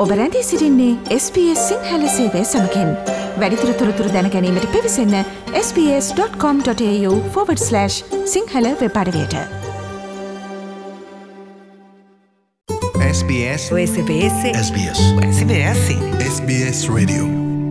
ඔබ රැඳී සිටින්නේ SBS සිංහල සේවය සමගින්. වැඩිදුර තොරතුරු දැන ගැනීමට පිවිසන්න sbs.com.au/සිංහල වෙබ් අඩවියට. SBS Radio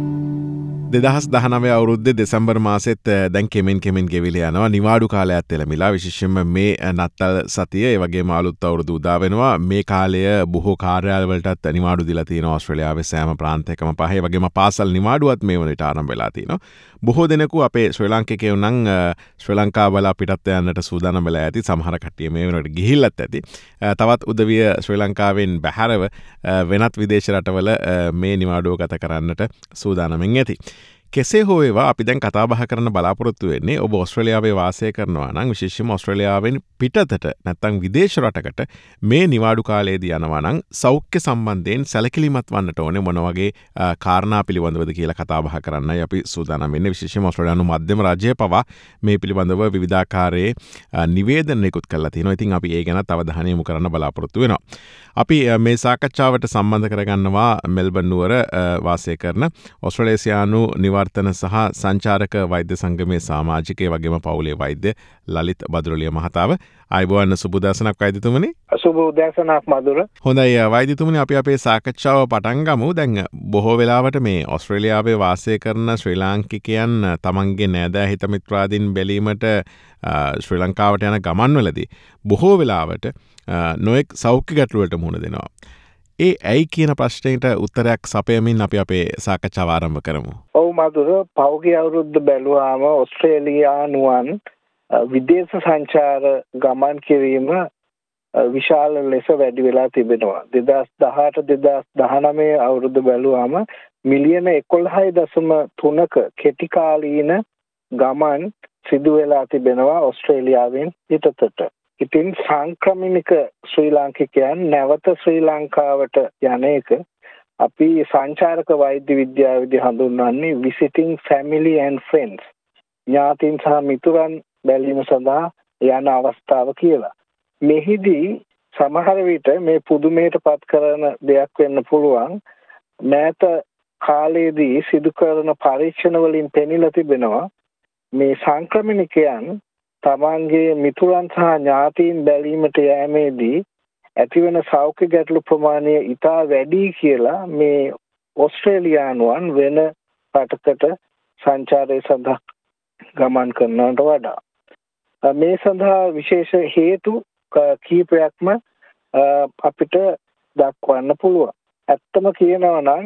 2019 අවුරුද්දේ දෙසැම්බර් මාසෙත් දැන් කෙමෙන් ගෙවිල යනවා. නිවාඩු කාලයක් එළඹිලා විශේෂයෙන්ම මේ නත්තල් සතිය ඒ වගේම අලුත් අවුරුදු උදා වෙනවා. මේ කාලය බොහෝ කාර්යාලවලටත් නිවාඩු දීලා තියෙනවා. ඕස්ට්‍රේලියාවේ සෑම ප්‍රාන්තයකම පහේ වගේම පාසල් නිවාඩුවත් මේ වනට ආරම්භ වෙලා තිනවා. බොහෝ දෙනෙකු අපේ ශ්‍රී ලාංකිකයෝ නම් ශ්‍රී ලංකාව බලා පිටත් යන්නට සූදානම් වෙලා ඇති. සමහර කට්ටිය මේ වෙනකොට ගිහිල්ලත් ඇති. තවත් උදවිය ශ්‍රී ලංකාවෙන් බැහැරව වෙනත් විදේශ රටවල මේ නිවාඩුව ගත කරන්නට සූදානමින් ඇති. කෙසේ හෝ ඒවා අපි දැන් කතා බහ කරන බලාපොරොත්තු වෙන්නේ ඔබ ඕස්ට්‍රේලියාවේ වාසය කරනවා නම් විශේෂයෙන්ම ඕස්ට්‍රේලියාවෙන් පිටතට නැත්නම් විදේශ රටකට මේ නිවාඩු කාලයේදී යනවා නම් සෞඛ්‍ය සම්බන්ධයෙන් සැලකිලිමත් වන්නට ඕනේ මොන වගේ කාරණා පිළිබඳවද කියලා කතා බහ කරන්නයි අපි සූදානම් වෙන්නේ. විශේෂයෙන්ම ඕස්ට්‍රේලියානු මධ්‍යම රාජ්‍යය පවා මේ පිළිබඳව විවිධාකාරයේ නිවේදන නිකුත් කරලා තියෙනවා. ඉතින් අපි ඒ ගැන අවධානය යොමු කරන්න බලාපොරොත්තු වෙනවා. අපි මේ සාකච්ඡාවට සම්බන්ධ කරගන්නවා මෙල්බන් නුවර වාසය කරන ඕස්ට්‍රේලියානු නිවර්තන සහ සංචාරක වෛද්‍ය සංගමේ සමාජිකයෙ වගේම පවුලේ වෛද්‍ය ලලිත් බදුරලිය මහතාව. ආයුබෝවන් සුබ උදෑසනක් වෛද්‍යතුමනි. සුබ උදෑසනක් මදුර. හොඳයි වෛද්‍යතුමනි, අපි අපේ සාකච්ඡාව පටන් ගමු. දැන් බොහෝ වෙලාවට මේ ඕස්ට්‍රේලියාවේ වාසය කරන ශ්‍රී ලාංකිකයන් තමන්ගේ නෑදෑ හිත මිත්‍රාදීන් බැලීමට ශ්‍රී ලංකාවට යන ගමන්වලදී බොහෝ වෙලාවට නොයෙක් සෞඛ්‍ය ගැටලුවලට මුහුණ දෙනවා. ඒ ඇයි කියන ප්‍රශ්නයට උත්තරයක් සපයමින් අපි අපේ සාකච්ඡාව ආරම්භ කරමු. ඔව් මදුර, පෞගේ අවුරුද්ද බැලුවාම ඕස්ට්‍රේලියානුවන් විදේශ සංචාර ගමන් කිරීම විශාල ලෙස වැඩි වෙලා තිබෙනවා. 2018-2019 අවුරුද්ද බැලුවාම මිලියන 11.3ක කෙටි කාලීන ගමන් සිදු වෙලා තිබෙනවා ඕස්ට්‍රේලියාවෙන් පිටතට. ඉතින් සංක්‍රමණික ශ්‍රී ලාංකිකයන් නැවත ශ්‍රී ලංකාවට යන එක අපි සංචාරක වෛද්‍ය විද්‍යාවේදී හඳුන්වන්නේ visiting family and friends, ඥාතීන් සහ මිතුරන් බැලීම සඳහා යන අවස්ථාව කියලා. මෙහිදී සමහර විට මේ පුදුමයට පත් කරන දෙයක් වෙන්න පුළුවන්. මෑත කාලයේදී සිදු කරන පරීක්ෂණ වලින් පෙනිලා තිබෙනවා මේ සංක්‍රමණිකයන් තමන්ගේ මිතුරන් සහ ඥාතීන් බැලීමට යෑමේදී ඇතිවන සෞඛ්‍ය ගැටලු ප්‍රමාණය ඉතා වැඩි කියලා මේ ඕස්ට්‍රේලියානුවන් වෙන රටකට සංචාරය සඳහා ගමන් කරනවට වඩා. මේ සඳහා විශේෂ හේතු කීපයක්ම අපිට දක්වන්න පුළුවන්. ඇත්තම කියනවා නම්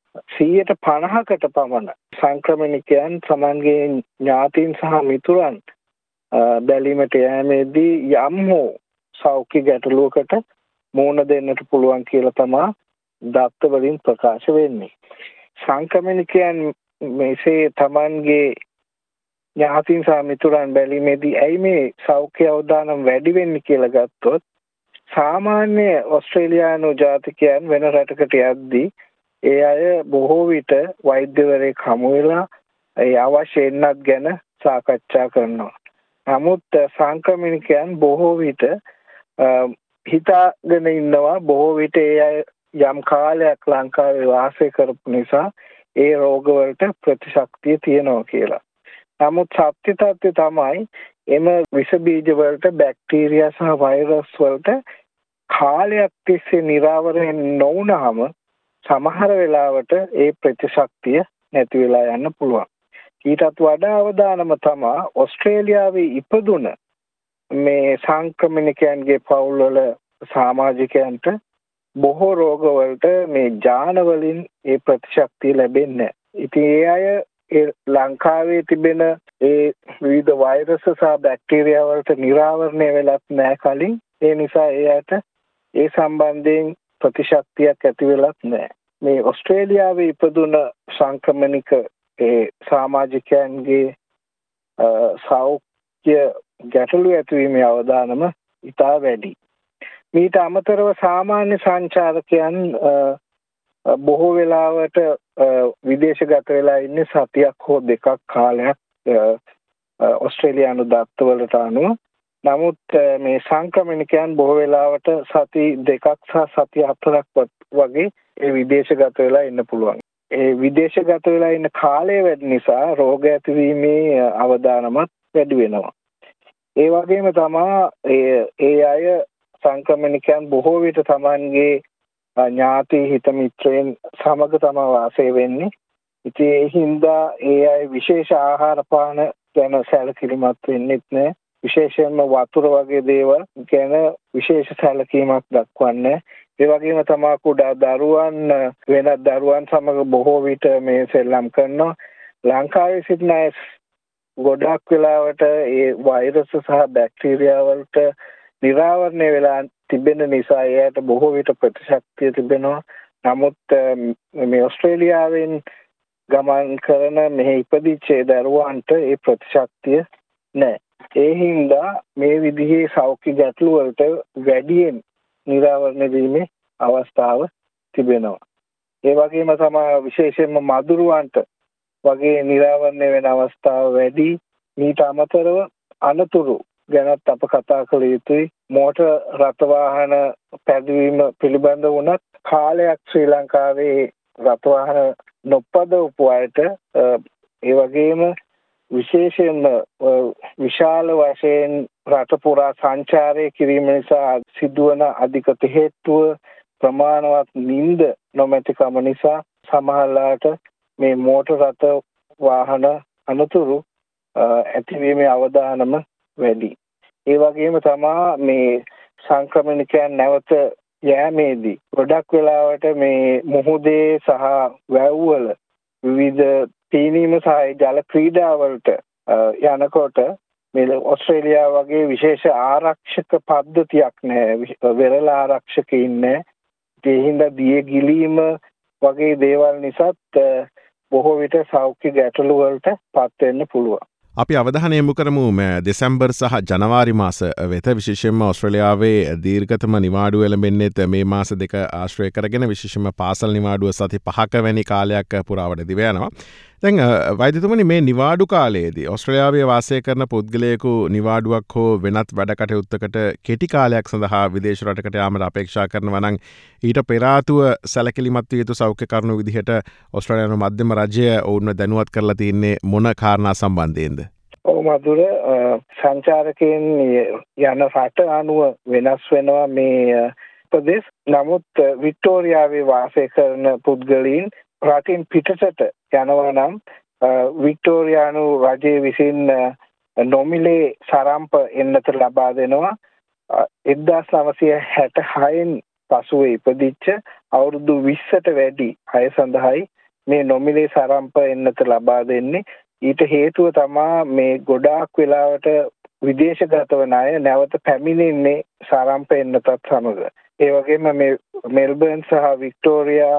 50%කට පමණ සංක්‍රමණිකයන් තමන්ගේ ඥාතීන් සහ මිතුරන් බැලීමට යෑමේදී යම් හෝ සෞඛ්‍ය ගැටලුවකට මුහුණ දෙන්නට පුළුවන් කියලා තමයි දත්ත වලින් ප්‍රකාශ වෙන්නේ. සංක්‍රමණිකයන් මේසේ තමන්ගේ ඥාතීන් සහ මිතුරන් බැලීමේදී ඇයි මේ සෞඛ්‍ය අවදානම් වැඩි වෙන්නේ කියලා ගත්තොත්, සාමාන්‍ය ඕස්ට්‍රේලියානු ජාතිකයන් වෙන රටකට යද්දී ඒ අය බොහෝ විට වෛද්‍යවරයෙක් හමු වෙලා ඒ අවශ්‍ය එන්නත් ගැන සාකච්ඡා කරනවා. නමුත් සංක්‍රමණිකයන් බොහෝ විට හිතාගෙන ඉන්නවා බොහෝ විට ඒ අය යම් කාලයක් ලංකාවේ වාසය කරපු නිසා ඒ රෝගවලට ප්‍රතිශක්තිය තියෙනවා කියලා. නමුත් සත්‍ය තත්ත්වය තමයි එම විස බීජ වලට බැක්ටීරියා සහ වෛරස් වලට කාලයක් තිස්සේ නිරාවරණය නොවුනහම සමහර වෙලාවට ඒ ප්‍රතිශක්තිය නැති වෙලා යන්න පුළුවන්. ඊටත් වඩා අවදානම තමයි ඕස්ට්‍රේලියාවේ ඉපදුන මේ සංක්‍රමණිකයන්ගේ පවුල්වල සමාජිකයන්ට බොහෝ රෝගවලට මේ ජාන වලින් ඒ ප්‍රතිශක්තිය ලැබෙන්නේ. ඉතින් ඒ අය ලංකාවේ තිබෙන ඒ විවිධ වෛරස් සහ බැක්ටීරියා වලට නිරාවරණය වෙලත් නැහැ කලින්. ඒ නිසා ඒ අයට ඒ සම්බන්ධයෙන් ප්‍රතිශක්තියක් ඇති වෙලත් නැහැ. මේ ඕස්ට්‍රේලියාවේ ඉපදුන සංක්‍රමණික ඒ සමාජිකයන්ගේ සෞඛ්‍ය ගැටලු ඇතිවීමේ අවදානම ඉතා වැඩි. මීට අමතරව සාමාන්‍ය සංචාරකයන් බොහෝ වෙලාවට විදේශගත වෙලා ඉන්නේ සතියක් හෝ දෙකක් කාලයක් ඕස්ට්‍රේලියානු දත්තවලට අනුව. නමුත් මේ සංක්‍රමණිකයන් බොහෝ වෙලාවට සති 2ක් සහ සති 4ක් වගේ ඒ විදේශගත වෙලා ඉන්න පුළුවන්. ඒ විදේශගත වෙලා ඉන්න කාලය වැඩි නිසා රෝග ඇතිවීමේ අවදානමත් වැඩි වෙනවා. ඒ වගේම තමයි ඒ අය සංක්‍රමණිකයන් බොහෝ විට තමන්ගේ ඥාති හිත මිත්‍රයන් සමග තමයි වාසය වෙන්නේ. ඉතින් ඒ හින්දා ඒ අය විශේෂ ආහාර පාන ගැන සැලකිලිමත් වෙන්නෙත් නෑ. විශේෂයෙන්ම වතුර වගේ දේවල් ගැන විශේෂ සැලකීමක් දක්වන්නේ. ඒ වගේම තමයි කුඩා දරුවන් වෙනත් දරුවන් සමග බොහෝ විට මේ සෙල්ලම් කරනවා. ලංකාවේ සිටින අය ගොඩක් වෙලාවට ඒ වෛරස් සහ බැක්ටීරියා වලට නිරාවරණය වෙලා තිබෙන නිසා එයාට බොහෝ විට ප්‍රතිශක්තිය තිබෙනවා. නමුත් මේ ඕස්ට්‍රේලියාවෙන් ගමන් කරන මෙහි ඉපදිච්ච දරුවන්ට ඒ ප්‍රතිශක්තිය නැහැ. ඒ හින්දා මේ විදිහේ සෞඛ්‍ය ගැටලු වලට වැඩියෙන් නිරාවරණය වීමේ අවස්ථාව තිබෙනවා. ඒ වගේම තමයි විශේෂයෙන්ම මදුරුවන්ට වගේ නිරාවරණය වෙන අවස්ථාව වැඩි. මීට අමතරව අනතුරු ගැනත් අප කතා කළ යුතුයි. මෝටර් රථ වාහන පැදවීම පිළිබඳ වුණත් කාලයක් ශ්‍රී ලංකාවේ රථ වාහන නොපදවපු අයට ඒ වගේම විශේෂයෙන්ම විශාල වශයෙන් රට පුරා සංචාරය කිරීම නිසා සිදුවන අධික හේතුව ප්‍රමාණවත් නිින්ද නොමැතිකම නිසා සමහරලාට මේ මෝටර් රථ වාහන අනතුරු ඇතිවීමේ අවදානම වැඩි. ඒ වගේම තමයි මේ සංක්‍රමණිකයන් නැවත යෑමේදී ගොඩක් වෙලාවට මේ මුහුදේ සහ වැව්වල විවිධ පීනීම සහ ජල ක්‍රීඩා වලට යනකොට මේ ඕස්ට්‍රේලියාව වගේ විශේෂ ආරක්ෂක පද්ධතියක් නැහැ. වෙරළ ආරක්ෂකයින් නැහැ. ඒ හින්දා දිය ගිලීම වගේ දේවල් නිසාත් බොහෝ විට සෞඛ්‍ය ගැටලු වලට පත් වෙන්න පුළුවන්. අපි අවධානය යොමු කරමු දෙසැම්බර් සහ ජනවාරි මාස වෙත. විශේෂයෙන්ම ඕස්ට්‍රේලියාවේ දීර්ඝතම නිවාඩුව එළඹෙන්නේත් මේ මාස දෙක ආශ්‍රය කරගෙන විශේෂයෙන්ම පාසල් නිවාඩුව සති 5ක වැනි කාලයක් පුරාවට දිව යනවා. දැන් වෛද්‍යතුමනි මේ නිවාඩු කාලයේදී ඕස්ට්‍රේලියාවේ වාසය කරන පුද්ගලයෙකු නිවාඩුවක් හෝ වෙනත් වැඩ කටයුත්තකට කෙටි කාලයක් සඳහා විදේශ රටකට යාමට අපේක්ෂා කරනවා නම් ඊට පෙර ආතුව සැලකිලිමත් විය යුතු සෞඛ්‍ය කරුණු විදිහට ඕස්ට්‍රේලියානු මධ්‍යම රජය ඔවුන්ව දැනුවත් කරලා තින්නේ මොන කාරණා සම්බන්ධයෙන්ද? ඔව් මధుර, සංචාරකයන් යන රට අනුව වෙනස් වෙනවා මේ ප්‍රදේශ. නමුත් වික්ටෝරියාවේ වාසය කරන පුද්ගලයන් රටින් පිටතට යනවා නම් වික්ටෝරියානු රජය විසින් නොමිලේ සරම්ප එන්නත ලබා දෙනවා. 1966න් පසුව ඉපදිච්ච අවුරුදු 20ට වැඩි අය සඳහායි මේ නොමිලේ සරම්ප එන්නත ලබා දෙන්නේ. ඊට හේතුව තමයි මේ ගොඩාක් වෙලාවට විදේශගත වන අය නැවත පැමිණෙන්නේ සරම්ප එන්නතත් සමග. ඒ වගේම මේ මෙල්බර්න් සහ වික්ටෝරියා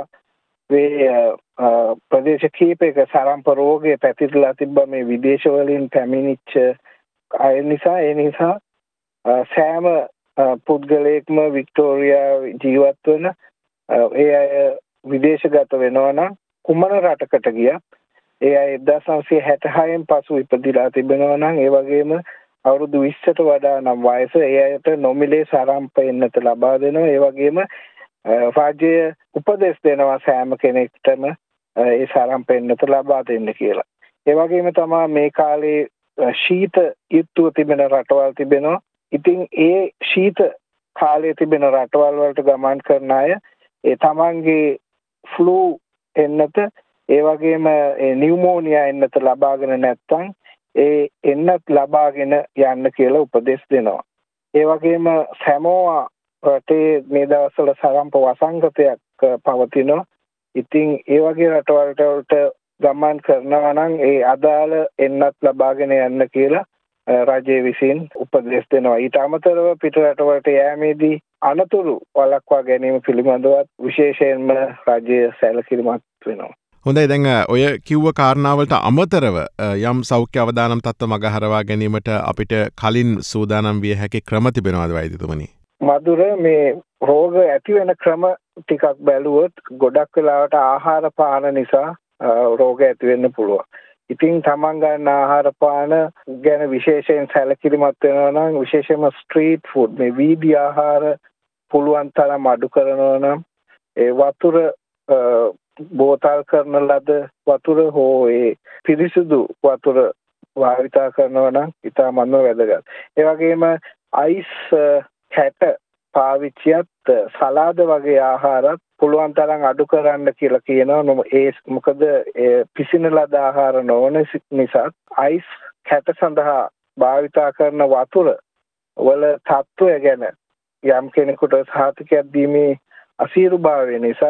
ප්‍රදේශ කීපයක සරම්ප රෝගය පැතිරලා තිබ්බ මේ විදේශ වලින් පැමිණිච්ච අය නිසා. ඒ නිසා සෑම පුද්ගලයෙක්ම වික්ටෝරියා ජීවත් වන ඒ අය විදේශගත වෙනවා නම් කුමන රටකට ගියත් ඒ අය 1966න් පසු ඉපදිලා තිබෙනවා නම් ඒ වගේම අවුරුදු 20ට වඩා නම් වයස ඒ අයට නොමිලේ සරම්ප එන්නත ලබා දෙනවා. ඒ වගේම රාජ්‍ය උපදෙස් දෙනවා සෑම කෙනෙක්ටම ඒ සරම්ප එන්නත ලබා දෙන්න කියලා. ඒ වගේම තමයි මේ කාලේ ශීත ඍතුව තිබෙන රටවල් තිබෙනවා. ඉතින් ඒ ශීත කාලයේ තිබෙන රටවල් වලට ගමන් කරන අය ඒ තමන්ගේ ෆ්ලූ එන්නත ඒ වගේම නියුමෝනියා එන්නත ලබාගෙන නැත්නම් ඒ එන්නත් ලබාගෙන යන්න කියලා උපදෙස් දෙනවා. ඒ වගේම සැමෝවා රටේ මේ දවස්වල සරම්ප වසංගතයක් පවතිනවා. ඉතින් ඒ වගේ රටවලට ගමන් කරනවා නම් ඒ අදාළ එන්නත් ලබාගෙන යන්න කියලා රජය විසින් උපදෙස් දෙනවා. ඊට අමතරව පිට රටවලට යෑමේදී අනතුරු වළක්වා ගැනීම පිළිබඳවත් විශේෂයෙන්ම රජය සැලකිලිමත් වෙනවා. හොඳයි, දැන් ඔය කිව්ව කාරණාවලට අමතරව යම් සෞඛ්‍ය අවදානම් තත්ත්ව මගහරවා ගැනීමට අපිට කලින් සූදානම් විය හැකි ක්‍රම තිබෙනවද වෛද්‍යතුමනි? මధుර, මේ රෝග ඇති වෙන ක්‍රම ටිකක් බැලුවොත් ගොඩක් වෙලාවට ආහාර පාන නිසා රෝග ඇති වෙන්න පුළුවන්. ඉතින් තමන් ගන්න ආහාර පාන ගැන විශේෂයෙන් සැලකිලිමත් වෙනවා නම් විශේෂයෙන්ම ස්ට්‍රීට් ෆුඩ් මේ වීදි ආහාර පුළුවන් තරම් අඩු කරනවා නම් ඒ වතුර බෝතල් කරන ලද වතුර හෝ ඒ පිරිසිදු වතුර භාවිතා කරනවා නම් ඉතාමත්ම වැදගත්. ඒ වගේම අයිස් කැට පාවිච්චියත් සලාද වගේ ආහාරත් පුළුවන් තරම් අඩු කරන්න කියලා කියනවා. ඒ මොකද පිසින ලද ආහාර නොවන නිසා අයිස් කැට සඳහා භාවිතා කරන වතුර වල තත්ත්වය ගැන යම් කෙනෙකුට සහතිකයක් දීමේ අසීරුභාවය නිසා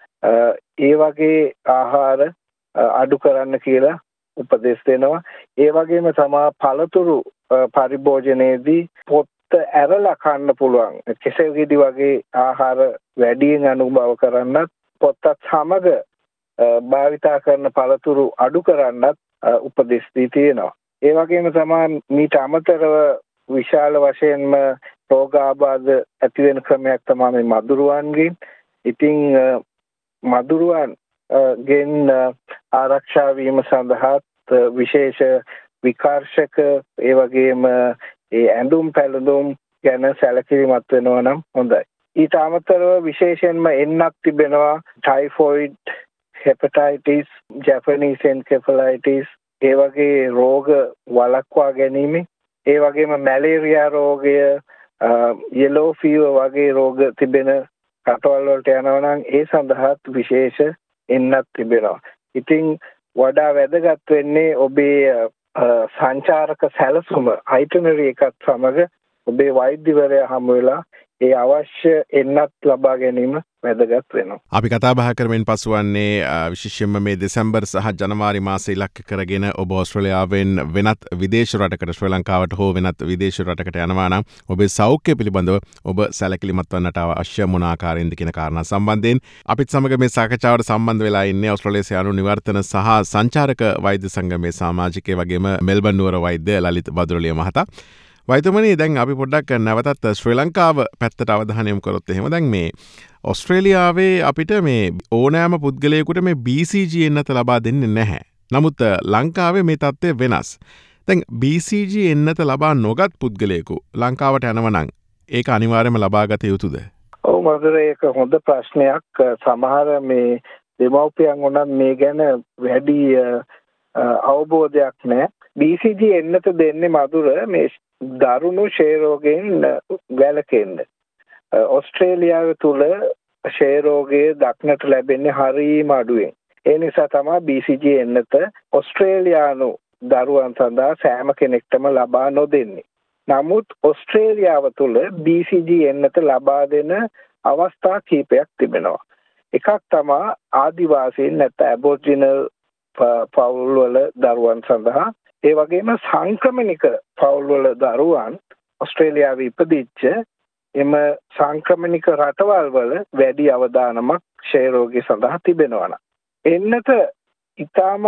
ඒ වගේ ආහාර අඩු කරන්න කියලා උපදෙස් දෙනවා. ඒ වගේම තමා පළතුරු පරිභෝජනයේදී පොත්ත ඇරලා කන්න පුළුවන්. කෙසෙල් ගෙඩි වගේ ආහාර වැඩියෙන් අනුභව කරන්නත් පොත්තත් සමග භාවිතා කරන පළතුරු අඩු කරන්නත් උපදෙස් දී තියෙනවා. ඒ වගේම තමා මීට අමතරව විශාල වශයෙන්ම රෝගාබාධ ඇති වෙන ක්‍රමයක් තමයි මේ මදුරුවන්ගෙන්. ඉතින් මදුරුවන් ගෙන් ආරක්ෂා වීම සඳහා විශේෂ විකාර්ශක ඒ වගේම ඒ ඇඳුම් පැළඳුම් ගැන සැලකිලිමත් වෙනවා නම් හොඳයි. ඊට අමතරව විශේෂයෙන්ම එන්නක් තිබෙනවා ටයිෆොයිඩ්, හෙපටයිටිස්, ජැපනීස් එන්කෙෆලයිටිස් ඒ වගේ රෝග වළක්වා ගැනීම. ඒ වගේම මැලේරියා රෝගය, යෙලෝ ෆීවර් වගේ රෝග තිබෙන රටවල් වලට යනවා නම් ඒ සඳහාත් විශේෂ එන්නක් තිබෙනවා. ඉතින් වඩා වැදගත් වෙන්නේ ඔබේ සංචාරක සැලසුම අයිටිනරි එකත් සමග ඔබේ වෛද්‍යවරයා හමු වෙලා ඒ අවශ්‍ය එන්නත් ලබා ගැනීම වැදගත් වෙනවා. අපි කතා බහ කරමින් පසුවන්නේ විශේෂයෙන්ම මේ දෙසැම්බර් සහ ජනවාරි මාසය ඉලක්ක කරගෙන ඔබ ඕස්ට්‍රේලියාවෙන් වෙනත් විදේශ රටකට ශ්‍රී ලංකාවට හෝ වෙනත් විදේශ රටකට යනවා නම් ඔබේ සෞඛ්‍ය පිළිබඳව ඔබ සැලකිලිමත් වන්නට අවශ්‍ය මොන ආකාරයෙන්ද කියන කාරණා සම්බන්ධයෙන් අපිත් සමග මේ සාකච්ඡාවට සම්බන්ධ වෙලා ඉන්නේ ඕස්ට්‍රේලියාවේ අනු නිවර්තන සහ සංචාරක වෛද්‍ය සංගමේ සමාජිකයෙක් වගේම මෙල්බන් නුවර වෛද්‍ය ලලිත් බදුරලිය මහතා. වෛද්‍යමනි, දැන් අපි පොඩ්ඩක් නැවතත් ශ්‍රී ලංකාව පැත්තට අවධානය යොමු කරොත් එහෙම දැන් මේ ඔස්ට්‍රේලියාවේ අපිට මේ ඕනෑම පුද්ගලයෙකුට මේ BCG එන්නත ලබා දෙන්නේ නැහැ. නමුත් ලංකාවේ මේ තත්ත්වය වෙනස්. දැන් BCG එන්නත ලබා නොගත් පුද්ගලයෙකු ලංකාවට යනවා නම් ඒක අනිවාර්යයෙන්ම ලබා ගත යුතුද? ඔව් මధుර, ඒක හොඳ ප්‍රශ්නයක්. සමහර මේ දෙමව්පියන් උනත් මේ ගැන වැඩි අවබෝධයක් නැහැ. BCG එන්නත දෙන්නේ මధుර මේ දරුණු ක්ෂය රෝගයෙන් වැළකෙන්න. ඔස්ට්‍රේලියාව තුළ ක්ෂය රෝගය දක්නට ලැබෙන්නේ හරිම අඩුවෙන්. ඒ නිසා තමයි BCG එන්නත ඔස්ට්‍රේලියානු දරුවන් සඳහා සෑම කෙනෙක්ටම ලබා නොදෙන්නේ. නමුත් ඔස්ට්‍රේලියාව තුළ BCG එන්නත ලබා දෙන අවස්ථා කීපයක් තිබෙනවා. එකක් තමයි ආදිවාසීන් නැත්නම් ඇබෝරිජිනල් පවුල්වල දරුවන් සඳහා. ඒ වගේම සංක්‍රමණික පවුල්වල දරුවන් ඔස්ට්‍රේලියාවේ ඉපදිච්ච එම සංක්‍රමණික රටවල් වල වැඩි අවදානමක් ක්ෂය රෝගී සඳහා තිබෙනවා. එන්නත ඊටම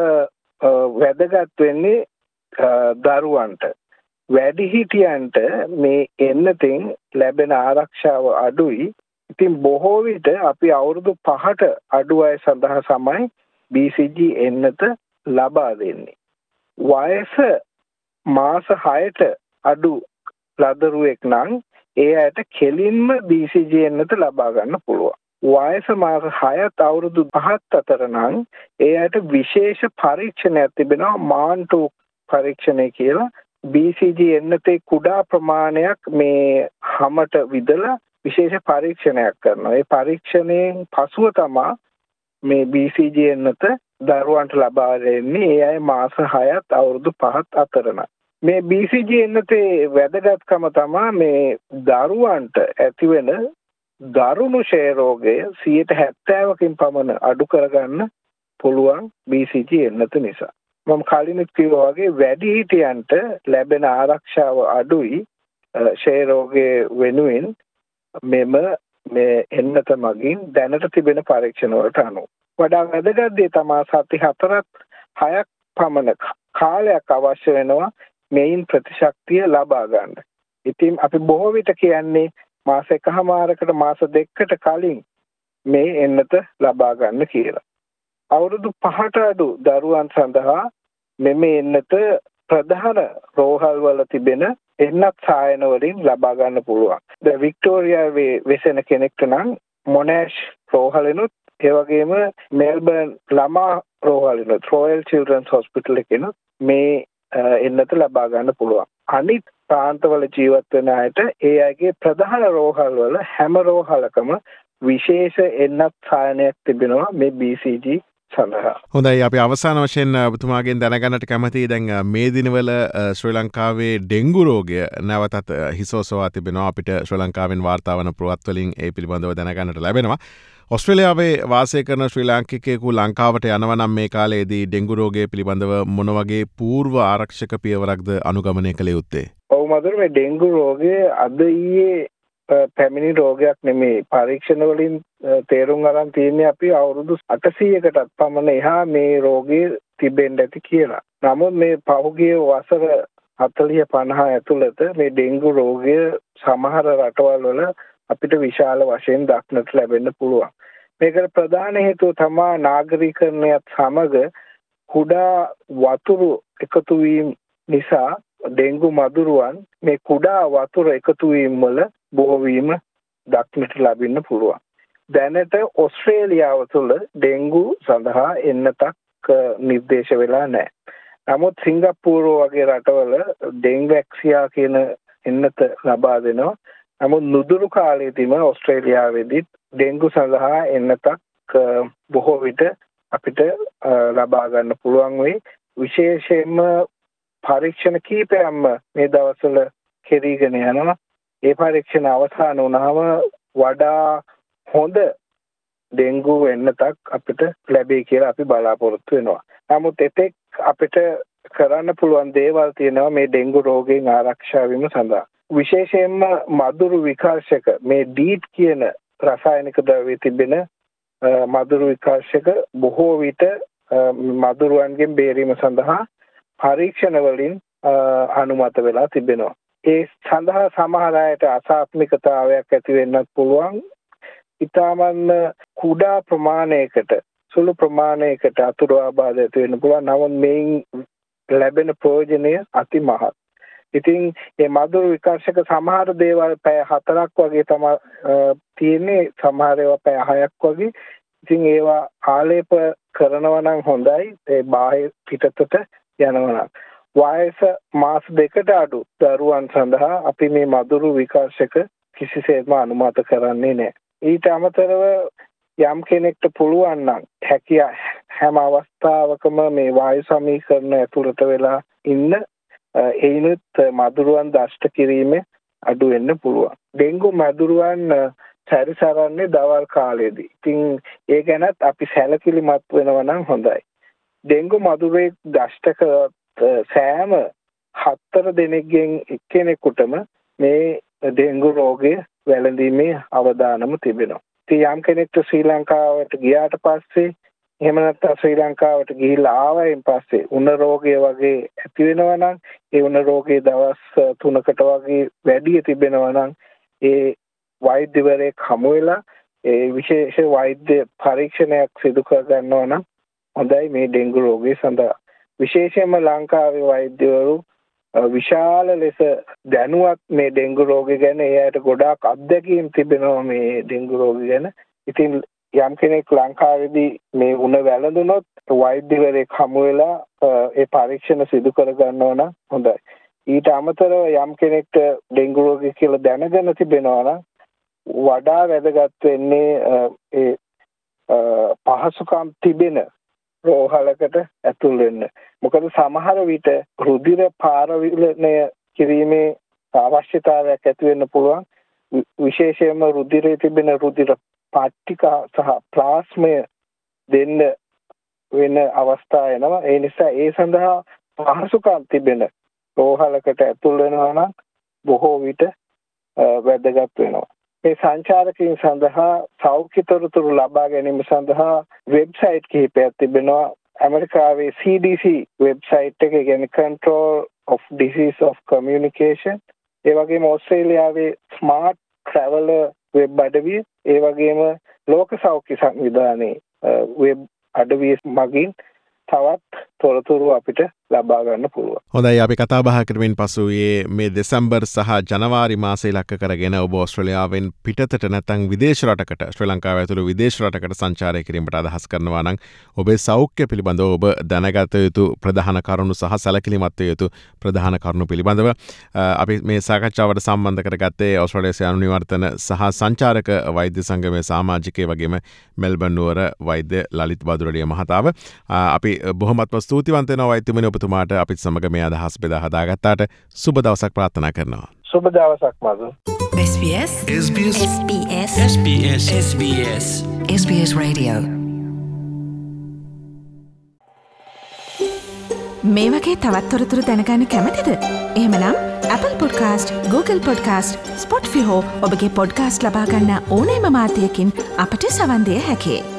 වැදගත් වෙන්නේ දරුවන්ට. වැඩිහිටියන්ට මේ එන්නතෙන් ලැබෙන ආරක්ෂාව අඩුයි. ඉතින් බොහෝ විට අපි අවුරුදු 5ට අඩු අය සඳහා තමයි BCG එන්නත ලබා දෙන්නේ. වයස මාස 6ට අඩු ලදරුවෙක් නම් ඒ අයට කෙලින්ම BCG එන්නත ලබා ගන්න පුළුවන්. වයස මාස 6ත් අවුරුදු 5ත් අතර නම් ඒ අයට විශේෂ පරීක්ෂණයක් තිබෙනවා, මාන්ටු පරීක්ෂණය කියලා. BCG එන්නතේ කුඩා ප්‍රමාණයක් මේ හැමට විදලා විශේෂ පරීක්ෂණයක් කරනවා. ඒ පරීක්ෂණයෙන් පසුව තමයි මේ BCG එන්නත දරුවන්ට ලබා දෙන්නේ. ඒ අය මාස 6ත් අවුරුදු 5ත් අතරම. මේ BCG එන්නතේ වැදගත්කම තමයි මේ දරුවන්ට ඇතිවෙන දරුණු ක්ෂය රෝගය 70%කින් පමණ අඩු කරගන්න පුළුවන් BCG එන්නත නිසා. මම කලින් කිව්වා වගේ වැඩිහිටියන්ට ලැබෙන ආරක්ෂාව අඩුයි ක්ෂය රෝගයේ වෙනුවෙන් මේ එන්නත මගින් දැනට තිබෙන පරීක්ෂණ වලට අනුව. වඩා වැදගත් දේ තමයි සති 4ක් 6ක් පමණ කාලයක් අවශ්‍ය වෙනවා මේන් ප්‍රතිශක්තිය ලබා ගන්න. ඉතින් අපි බොහෝ විට කියන්නේ මාස 1මාරකට මාස 2කට කලින් මේ එන්නත ලබා ගන්න කියලා. අවුරුදු 5ට අඩු දරුවන් සඳහා මෙම එන්නත ප්‍රධාන රෝහල් වල තිබෙන එන්නත් සායන වලින් ලබා ගන්න පුළුවන්. දැන් වික්ටෝරියාවේ වෙසෙන කෙනෙක්ට නම් මොනෑෂ් රෝහලෙනුත් ඒ වගේම මෙල්බර්න් ළමා රෝහලෙනුත් රොයල් චිල්ඩ්‍රන්ස් හොස්පිටල් එකෙනුත් මේ එන්නත ලබා ගන්න පුළුවන්. අනිත් ප්‍රාන්තවල ජීවත් වෙන අයට ඒ අයගේ ප්‍රධාන රෝහල් වල හැම රෝහලකම විශේෂ එන්නත් සායනයක් තිබෙනවා මේ BCG සඳහා. හොඳයි අපි අවසාන වශයෙන් ඔබතුමාගෙන් දැනගන්නට කැමතියි දැන් මේ දිනවල ශ්‍රී ලංකාවේ ඩෙංගු රෝගය නැවතත් හිසෝසවා තිබෙනවා අපිට ශ්‍රී ලංකාවෙන් වාර්තා වන පුවත් වලින් ඒ පිළිබඳව දැනගන්නට ලැබෙනවා. ඔස්ට්‍රේලියාවේ වාසය කරන ශ්‍රී ලාංකිකයෙකු ලංකාවට යනවා නම් මේ කාලයේදී ඩෙංගු රෝගය පිළිබඳව මොන වගේ පූර්ව ආරක්ෂක පියවරක්ද අනුගමනය කළ යුත්තේ? ඔව් මදුර මේ ඩෙංගු රෝගය අද ඊයේ පැමිණි රෝගයක් නෙමෙයි. පරීක්ෂණ වලින් තේරුම් අරන් තියෙන්නේ අපි අවුරුදු 800කටත් පමණ එහා මේ රෝගය තිබෙන්න ඇති කියලා. නමුත් මේ පහුගිය වසර 40-50 ඇතුළත මේ ඩෙංගු රෝගය සමහර රටවල් වල අපිට විශාල වශයෙන් දක්නට ලැබෙන්න පුළුවන්. මේකට ප්‍රධාන හේතුව තමයි නාගරිකරණයත් සමග කුඩා වතුරු එකතු වීම නිසා ඩෙංගු මදුරුවන් මේ කුඩා වතුර එකතු වීම වල බොහෝ වීම දක්නට ලැබෙන්න පුළුවන්. දැනට ඕස්ට්‍රේලියාව තුළ ඩෙංගු සඳහා එන්නතක් නිර්දේශ වෙලා නැහැ. නමුත් සිංගප්පූරුව වගේ රටවල ඩෙන්ගැක්සියා කියන එන්නත ලබා දෙනවා. නමුත් නුදුරු කාලයේදීම ඕස්ට්‍රේලියාවේදී ඩෙංගු සඳහා එන්නතක් බොහෝ විට අපිට ලබා ගන්න පුළුවන් වෙයි. විශේෂයෙන්ම පරීක්ෂණ කීපයක්ම මේ දවස්වල කෙරීගෙන යනවා. ඒ පරීක්ෂණ අවසන් වුණාම වඩා හොඳ ඩෙංගු එන්නතක් අපිට ලැබෙයි කියලා අපි බලාපොරොත්තු වෙනවා. නමුත් එතෙක් අපිට කරන්න පුළුවන් දේවල් තියෙනවා මේ ඩෙංගු රෝගයෙන් ආරක්ෂා වීම සඳහා. විශේෂයෙන්ම මදුරු විකාශක මේ ඩීට් කියන රසායනික ද්‍රව්‍ය තිබෙන මදුරු විකාශක බොහෝ විට මදුරුවන්ගෙන් බේරීම සඳහා පරීක්ෂණ වලින් අනුමත වෙලා තිබෙනවා. ඒ සඳහා සමහර අයට අසාත්මිකතාවයක් ඇති වෙන්නත් පුළුවන්. ඊටමන් කුඩා ප්‍රමාණයකට සුළු ප්‍රමාණයකට අතුරු ආබාධ ඇති වෙන්න පුළුවන්. නමුත් මේන් ලැබෙන ප්‍රයෝජනය අතිමහත්. ඉතින් මේ මදුරු විකාශක සමහර දේවල් පැය 4ක් වගේ තමයි තියෙන්නේ. සමහර ඒවා පැය 6ක් වගේ. ඉතින් ඒවා ආලේප කරනවා නම් හොඳයි. ඒ බාහිර පිටතට යනවා නම්. වයස මාස 2කට අඩු දරුවන් සඳහා අපි මේ මදුරු විකාශක කිසිසේත්ම අනුමත කරන්නේ නැහැ. ඊට අමතරව යම් කෙනෙක්ට පුළුවන් නම් හැකියා හැම අවස්ථාවකම මේ වායු සමීකරණ ඇතුළත වෙලා ඉන්න ඒනොත් මදුරුවන් දෂ්ට කිරීමේ අඩු වෙන්න පුළුවන්. ඩෙංගු මදුරුවන් සැරිසරන්නේ දවල් කාලයේදී. ඉතින් ඒ ගැනත් අපි සැලකිලිමත් වෙනවා නම් හොඳයි. ඩෙංගු මදුරුවෙක් දෂ්ට සෑම 4 දෙනෙක්ගෙන් එක්කෙනෙකුටම මේ ඩෙංගු රෝගය වැළඳීමේ අවදානම තිබෙනවා. ඉතින් යම් කෙනෙක්ට ශ්‍රී ලංකාවට ගියාට පස්සේ එහෙම නැත්නම් ශ්‍රී ලංකාවට ගිහිල්ලා ආවයින් පස්සේ උණ රෝගය වගේ ඇති වෙනවා නම් ඒ උණ රෝගේ දවස් 3කට වගේ වැඩි තිබෙනවා නම් ඒ වෛද්‍යවරයෙක් හමු වෙලා ඒ විශේෂ වෛද්‍ය පරීක්ෂණයක් සිදු කර ගන්නවා නම් හොඳයි මේ ඩෙංගු රෝගය සඳහා. විශේෂයෙන්ම ලංකාවේ වෛද්‍යවරු විශාල ලෙස දැනුවත් මේ ඩෙංගු රෝගය ගැන. එයාට ගොඩාක් අත්දැකීම් තිබෙනවා මේ ඩෙංගු රෝගය ගැන. ඉතින් යම් කෙනෙක් ලංකාවේදී මේ උණ වැළඳුනොත් වෛද්‍යවරයෙක් හමු වෙලා ඒ පරීක්ෂණ සිදු කර ගන්නවා නම් හොඳයි. ඊට අමතරව යම් කෙනෙක්ට ඩෙංගු රෝගය කියලා දැනගෙන තිබෙනවා නම් වඩා වැදගත් වෙන්නේ ඒ පහසුකම් තිබෙන රෝහලකට ඇතුල් වෙන්න. මොකද සමහර විට රුධිර පාරවලනය කිරීමේ අවශ්‍යතාවයක් ඇති වෙන්න පුළුවන්. විශේෂයෙන්ම රුධිරයේ තිබෙන රුධිර පාටිකා සහ ප්ලාස්මය දෙන්න වෙන අවස්ථා එනවා. ඒ නිසා ඒ සඳහා පහසුකම් තිබෙන රෝහලකට ඇතුල් වෙනවා නම් බොහෝ විට වැදගත් වෙනවා. මේ සංචාරකයන් සඳහා සෞඛ්‍ය තොරතුරු ලබා ගැනීම සඳහා වෙබ්සයිට් කිහිපයක් තිබෙනවා. ඇමරිකාවේ CDC වෙබ්සයිට් එක කියන්නේ Control of Disease of Communication. ඒ වගේම ඕස්ට්‍රේලියාවේ Smart Traveller වෙබ් අඩවිය, ඒ වගේම ලෝක සෞඛ්‍ය සංවිධානයේ වෙබ් අඩවිය මගින් තවත් තොරතුරු අපිට ලබා ගන්න පුළුවන්. හොඳයි අපි කතා බහ කරමින් පසුයේ මේ දෙසැම්බර් සහ ජනවාරි මාසය ඉලක්ක කරගෙන ඔබ ඕස්ට්‍රේලියාවෙන් පිටතට නැත්නම් විදේශ රටකට ශ්‍රී ලංකාව ඇතුළු විදේශ රටකට සංචාරය කිරීමට අදහස් කරනවා නම් ඔබේ සෞඛ්‍ය පිළිබඳව ඔබ දැනගත යුතු ප්‍රධාන කරුණු සහ සැලකිලිමත් විය යුතු ප්‍රධාන කරුණු පිළිබඳව අපි මේ සාකච්ඡාවට සම්බන්ධ කරගත්තේ ඕස්ට්‍රේලියාවේ අනු නිවර්තන සහ සංචාරක වෛද්‍ය සංගමයේ සමාජිකයෙක් වගේම මෙල්බන් නුවර වෛද්‍ය ලලිත් බදුරලිය මහතාව. අපි බොහොමත්ම ස්තුතිවන්ත වෙනවා වෛද්‍යමනි ඔබතුමාට අපිත් සමග මේ අදහස් බෙදා හදාගත්තාට සුබ දවසක් ප්‍රාර්ථනා කරනවා. සුබ දවසක් මදු. SBS SBS SBS SBS SBS SBS Radio. මේ වගේ තවත් තොරතුරු දැනගන්න කැමතිද? එහෙමනම් Apple Podcast, Google Podcast, Spotify හෝ ඔබගේ පොඩ්කාස්ට් ලබා ගන්න ඕනෑම මාධ්‍යයකින් අපට සවන් දෙන්න හැකියි.